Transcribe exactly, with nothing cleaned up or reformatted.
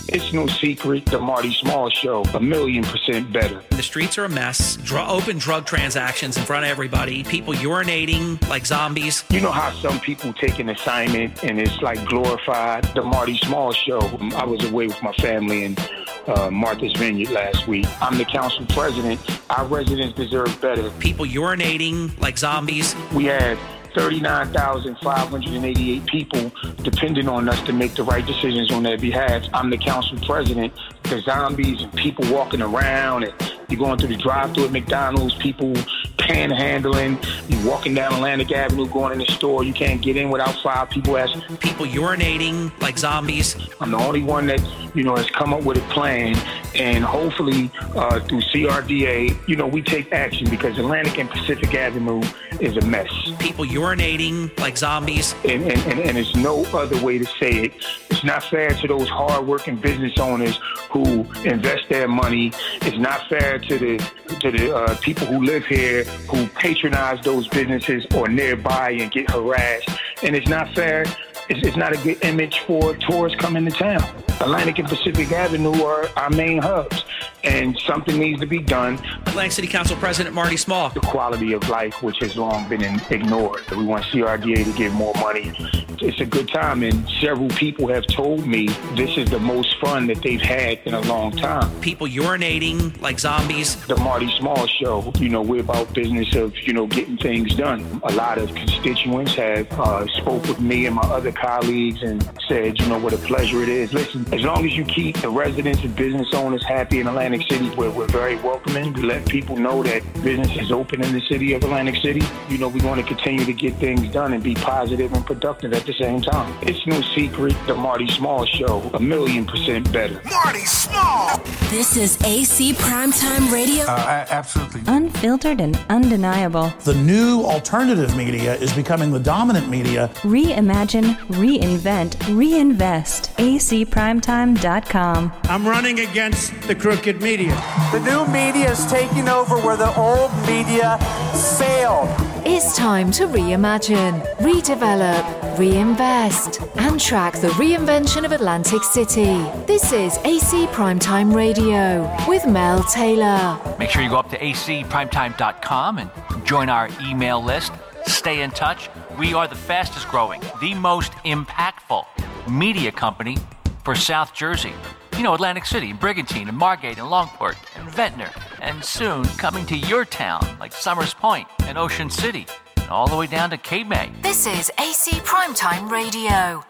It's no secret, the Marty Small Show, a million percent better. The streets are a mess. Dr- open drug transactions in front of everybody. People urinating like zombies. You know how some people take an assignment and it's like glorified? The Marty Small Show. I was away with my family in uh, Martha's Vineyard last week. I'm the council president. Our residents deserve better. People urinating like zombies. We had thirty-nine thousand five hundred eighty-eight people depending on us to make the right decisions on their behalf. I'm the council president. The zombies and people walking around, and you're going through the drive-thru at McDonald's, people panhandling, you're walking down Atlantic Avenue, going in the store, you can't get in without five people asking. People urinating like zombies. I'm the only one that, you know, has come up with a plan, and hopefully uh, through C R D A, you know, we take action because Atlantic and Pacific Avenue is a mess. People urinating like zombies. And, and, and, and there's no other way to say it. It's not fair to those hard-working business owners who invest their money. It's not fair to the to the uh, people who live here who patronize those businesses or nearby and get harassed. And it's not fair. It's, it's not a good image for tourists coming to town. Atlantic and Pacific Avenue are our main hubs, and something needs to be done. Atlantic City Council President Marty Small. The quality of life, which has long been in, ignored. We want C R D A to give more money. It's a good time, and several people have told me this is the most fun that they've had in a long time. People urinating like zombies. The Marty Small Show, you know, we're about business of, you know, getting things done. A lot of constituents have uh, spoke with me and my other colleagues and said, you know, what a pleasure it is. Listen, as long as you keep the residents and business owners happy in Atlantic City, where we're very welcoming, we let people know that business is open in the city of Atlantic City. You know, we want to continue to get things done and be positive and productive at the same time. It's no secret, the Marty Small Show, a million percent better. Marty Small! This is A C Primetime Radio. Uh, absolutely. Unfiltered and undeniable. The new alternative media is becoming the dominant media. Reimagine, reinvent, reinvest. A C primetime dot com. I'm running against the crooked media. The new media is taking over where the old media failed. It's time to reimagine, redevelop, reinvest, and track the reinvention of Atlantic City. This is A C Primetime Radio with Mel Taylor. Make sure you go up to A C primetime dot com and join our email list. Stay in touch. We are the fastest growing, the most impactful media company for South Jersey. You know, Atlantic City, Brigantine, and Margate, and Longport, and Ventnor, and soon coming to your town like Summers Point and Ocean City, and all the way down to Cape May. This is A C Primetime Radio.